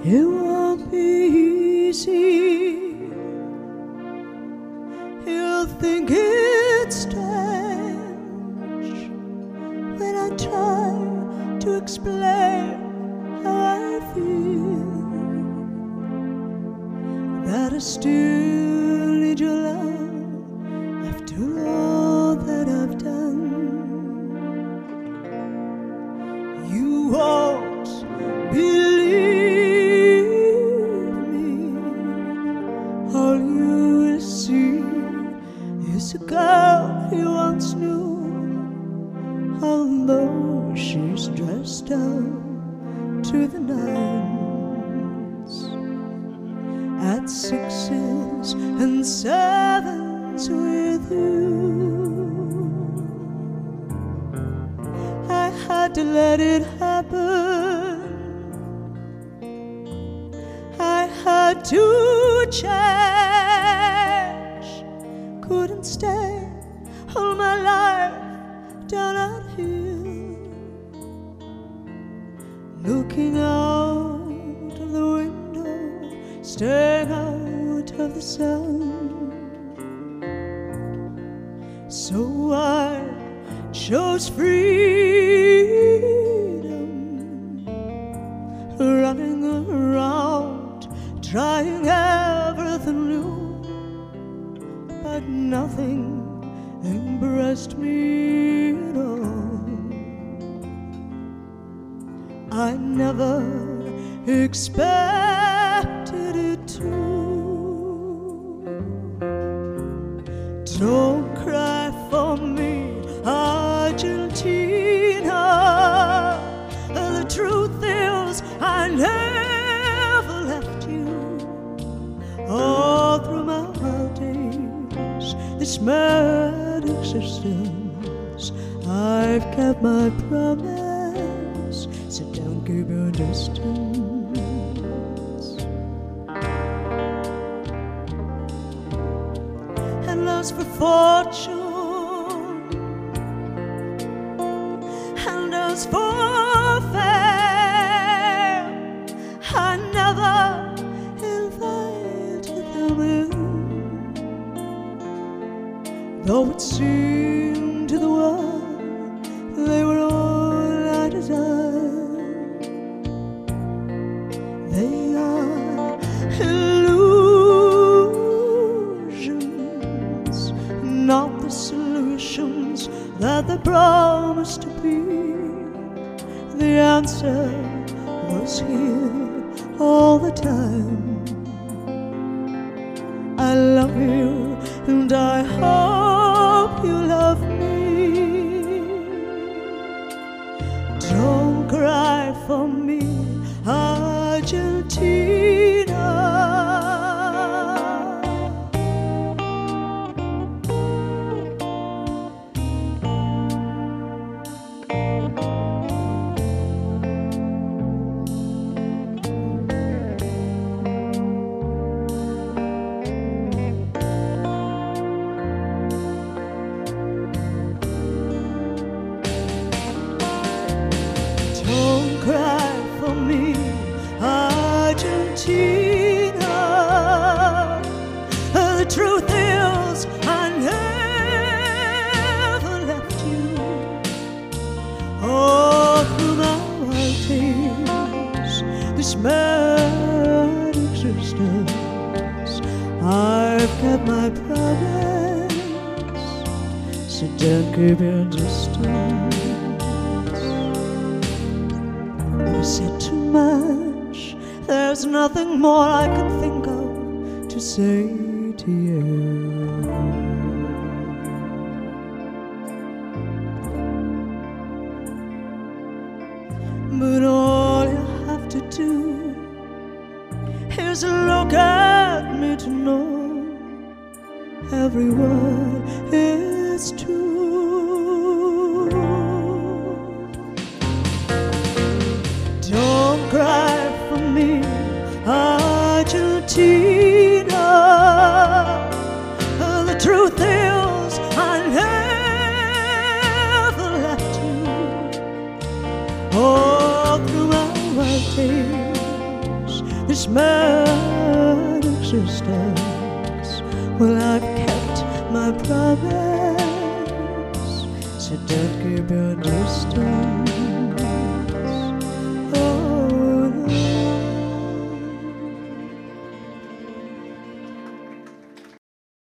It won't be easy. You'll think it's strange when I try to explain how I feel, that I still need your love after all that I've done. You won't believe me. All you will see is a girl you once knew, although she's dressed up to the nines, at sixes and sevens with you. I had to let it happen. I had to change. Couldn't stay all my life down out here, looking out of the window, staring out of the sun. So I chose freedom, running around, trying everything new, but nothing impressed me at all. I never expected it to. Don't cry for me, Argentina. The truth is I never left you. All through my wild days, this mad existence, I've kept my promise, so don't keep your distance. And as for fortune, and as for fame, I never invited them in, though it seemed to the world they were all I desired. They are illusions, not the solutions that they promised to be. The answer was here all the time. I love you and I hope you love me. Don't cry for me, Argentina. Don't cry for me, Argentina. The truth is I never left you. All through my wild days, this mad existence, I've kept my promise, so don't keep your distance. You said too much, there's nothing more I can think of to say to you. But all you have to do is look at me to know every word is true. Don't cry for me, Argentina. The truth is I never left you. All through my wild days, this mad existence. Well, I've kept my promise.